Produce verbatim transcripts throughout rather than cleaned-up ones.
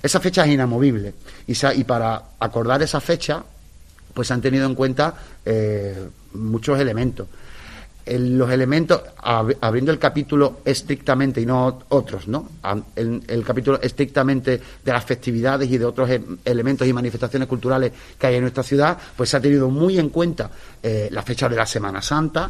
Esa fecha es inamovible y, se, y para acordar esa fecha pues se han tenido en cuenta eh, muchos elementos. El, los elementos, ab, abriendo el capítulo estrictamente y no otros, ¿no? El, el capítulo estrictamente de las festividades y de otros e, elementos y manifestaciones culturales que hay en nuestra ciudad, pues se ha tenido muy en cuenta eh, la fecha de la Semana Santa,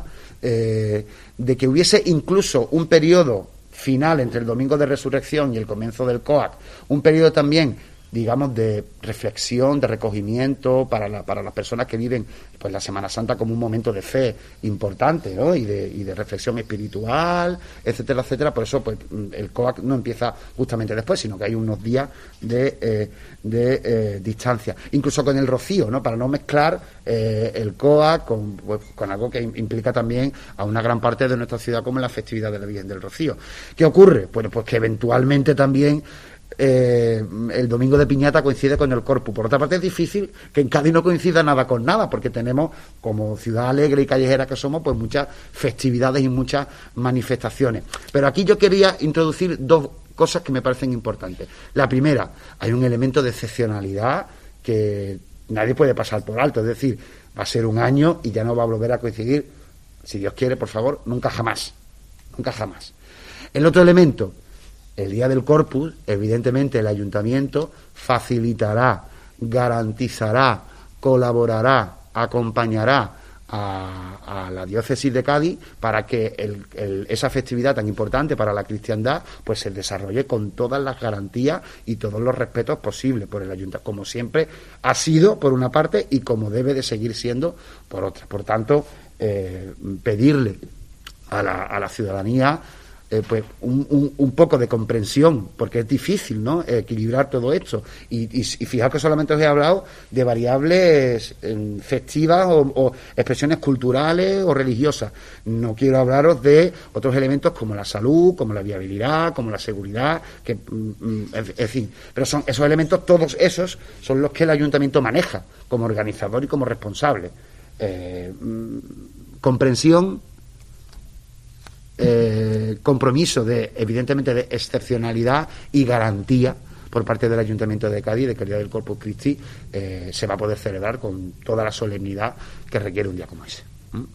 eh, de que hubiese incluso un periodo final entre el Domingo de Resurrección y el comienzo del COAC, un periodo también, digamos, de reflexión, de recogimiento para, la, para las personas que viven pues la Semana Santa como un momento de fe importante, ¿no? Y de, y de reflexión espiritual, etcétera, etcétera. Por eso pues el COAC no empieza justamente después, sino que hay unos días de, eh, de eh, distancia. Incluso con el rocío, ¿no? Para no mezclar eh, el COAC con, pues, con algo que implica también a una gran parte de nuestra ciudad como la festividad de la Virgen del Rocío. ¿Qué ocurre? Bueno, pues que eventualmente también Eh, el domingo de Piñata coincide con el Corpus. Por otra parte, es difícil que en Cádiz no coincida nada con nada, porque tenemos, como ciudad alegre y callejera que somos, pues muchas festividades y muchas manifestaciones. Pero aquí yo quería introducir dos cosas que me parecen importantes. La primera, hay un elemento de excepcionalidad que nadie puede pasar por alto, es decir, va a ser un año y ya no va a volver a coincidir, si Dios quiere, por favor, nunca jamás, nunca jamás. El otro elemento, el día del Corpus, evidentemente el ayuntamiento facilitará, garantizará, colaborará, acompañará a, a la diócesis de Cádiz para que el, el, esa festividad tan importante para la cristiandad pues se desarrolle con todas las garantías y todos los respetos posibles por el ayuntamiento, como siempre ha sido por una parte y como debe de seguir siendo por otra. Por tanto, eh, pedirle a la, a la ciudadanía Eh, pues un, un, un poco de comprensión, porque es difícil, ¿no?, equilibrar todo esto. Y, y, y fijaos que solamente os he hablado de variables eh, festivas o, o expresiones culturales o religiosas. No quiero hablaros de otros elementos como la salud, como la viabilidad, como la seguridad, que, mm, en, en fin. Pero son esos elementos, todos esos, son los que el ayuntamiento maneja como organizador y como responsable. Eh, mm, comprensión, Eh, compromiso de, evidentemente, de excepcionalidad y garantía por parte del Ayuntamiento de Cádiz de que el día del Corpus Christi eh, se va a poder celebrar con toda la solemnidad que requiere un día como ese. ¿Mm?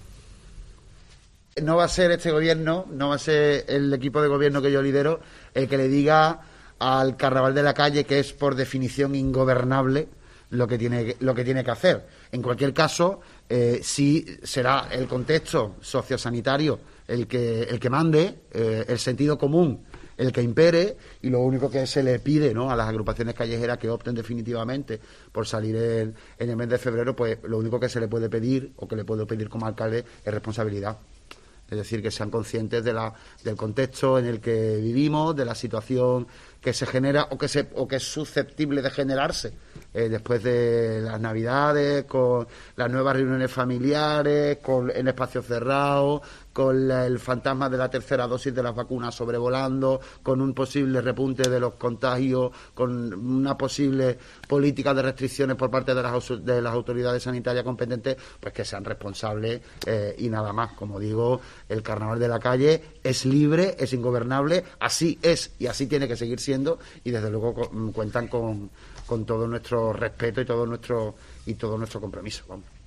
No va a ser este gobierno, no va a ser el equipo de gobierno que yo lidero el que le diga al Carnaval de la Calle que es por definición ingobernable lo que tiene, lo que tiene que hacer. En cualquier caso, eh, sí será el contexto sociosanitario el que el que mande, eh, el sentido común el que impere, y lo único que se le pide, ¿no?, a las agrupaciones callejeras que opten definitivamente por salir en, en el mes de febrero, pues lo único que se le puede pedir o que le puedo pedir como alcalde es responsabilidad. Es decir, que sean conscientes de la, del contexto en el que vivimos, de la situación que se genera o que se o que es susceptible de generarse eh, después de las Navidades, con las nuevas reuniones familiares, con en espacios cerrados, con la, el fantasma de la tercera dosis de las vacunas sobrevolando, con un posible repunte de los contagios, con una posible política de restricciones por parte de las, de las autoridades sanitarias competentes, pues que sean responsables eh, y nada más. Como digo, el Carnaval de la Calle es libre, es ingobernable, así es y así tiene que seguir siendo, y desde luego cu- cuentan con, con todo nuestro respeto y todo nuestro y todo nuestro compromiso. Vamos.